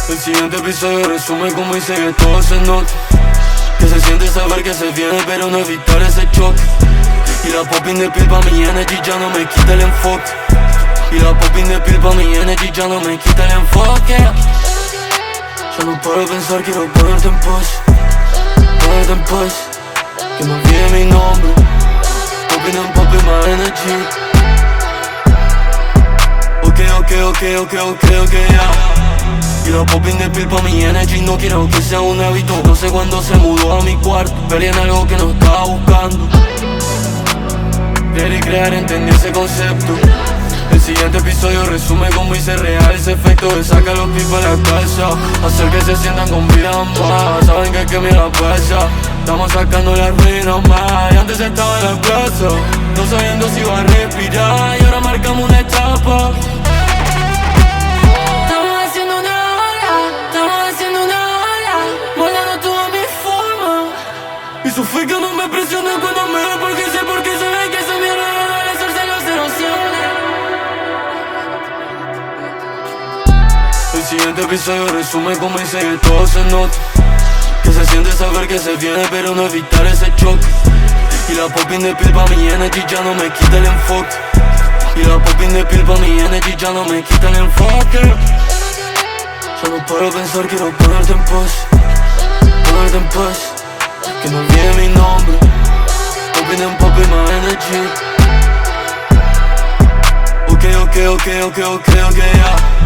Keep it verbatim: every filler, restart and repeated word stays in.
El siguiente episodio resume cómo hice que todo se note. Que se siente saber que se viene pero no evitar ese choque. Y la popping de pill pa' mi energy ya no me quita el enfoque. Y la popping de pill pa' mi energy ya no me quita el enfoque. Ya no paro de pensar, quiero ponerte en pose. Ponerte en pose. Que me olvide mi nombre. Popping and popping my energy. Ok, ok, ok, ok, ok, ok, yeah. Y la popping de pill pa' mi energy no quiero que sea un hábito. No sé cuándo se mudó a mi cuarto, peleé en algo que no estaba buscando. Creer y crear, entendí ese concepto. El siguiente episodio resume cómo hice real ese efecto de sacar los pies a la casa. Hacer que se sientan con vida más. Saben que es que me la pasa. Estamos sacando las ruinas más. Y antes estaba en la plaza, no sabiendo si iba a respirar. Y ahora marcamos una etapa. Estamos haciendo una ola, estamos haciendo una ola, volando toda mi forma. Y su fe que no me presiona cuando me ve, porque sé, porque se ve que esa mierda no debe hacerse los erosiona. El siguiente episodio resume cómo hice que todo se note. Que se siente saber que se viene pero no evitar ese choque. Y la popping de pill pa' mi energy ya no me quita el enfoque. Y la popping de pill pa' mi energy ya no me quita el enfoque. Ya no paro de pensar, quiero ponerte en pose. Ponerte en pose. Que no olvide mi nombre. Popping and popping my energy. Ok, ok, ok, ok, ok, ok, yeah.